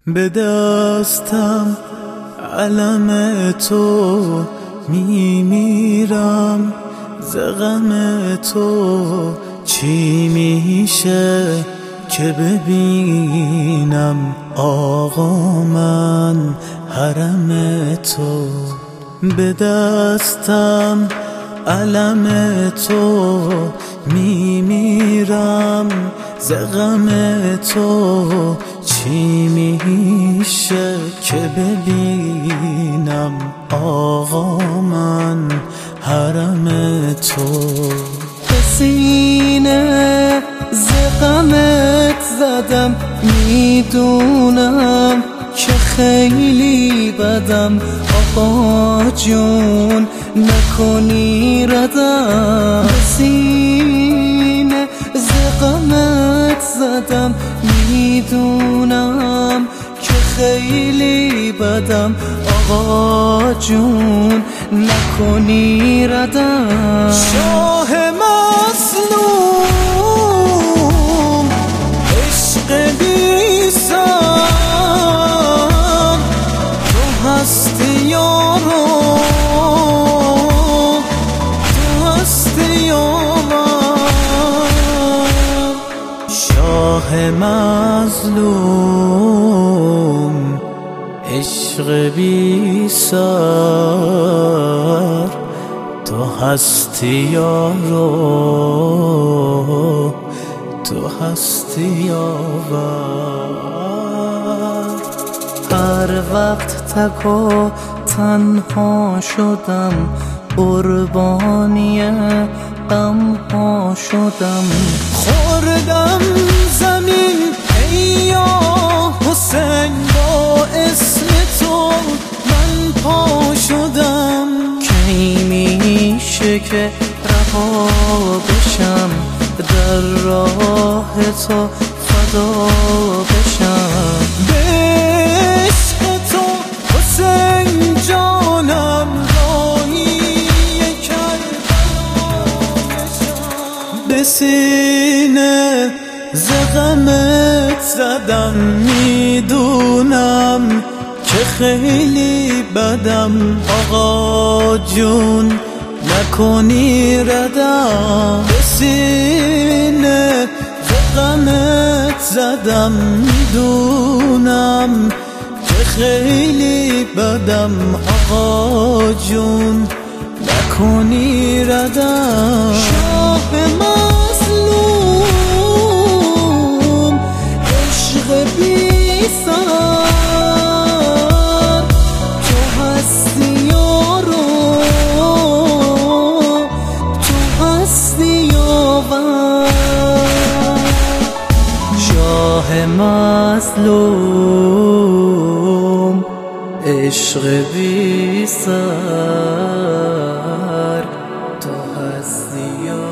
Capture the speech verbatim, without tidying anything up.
به دستم علم تو میمیرم، ز غم تو چی میشه که ببینم آقا من حرم تو. به دستم علم تو میمیرم، ز غم تو چی میشه که ببینم آقا من حرم تو. به سینه ز غمت زدم، میدونم که خیلی بدم، آقا جون نکنی ردم. به سینه ز غمت زدم، میدونم که خیلی بدم، آقا جون نکنی ردم. شاه مظلوم عشق بی سر، تو هستی یارو، تو هستی یارم. شاه مظلوم عشق بی سر، تو هستی یارو، تو هستی یاور. هر وقت تک و تنها شدم، قربانی غم‌ها شدم. خوردم زمین ای یا حسین، با اسم تو من پا شدم. کی میشه که رها بشم، در راه تو فدا بشم. به عشق تو حسین جانم راهی کربلا بشم. به سینه ز غمت زدم، میدونم که خیلی بدم، آقا جون نکنی ردم. به سینه ز غمت زدم، میدونم که خیلی بدم، آقا جون نکنی ردم. شاه مظلوم عشق بی سر، تو هستی یارو، تو هستی یاور. شاه مظلوم عشق بی سر، تو هستی یارو.